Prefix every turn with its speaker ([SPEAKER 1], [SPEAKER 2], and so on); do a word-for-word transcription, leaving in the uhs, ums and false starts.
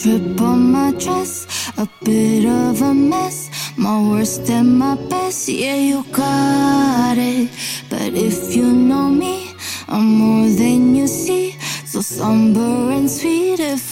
[SPEAKER 1] drip on my dress, a bit of a mess, my worst and my best. Yeah, you got it, but if you know me, I'm more than you see. So somber and sweet, if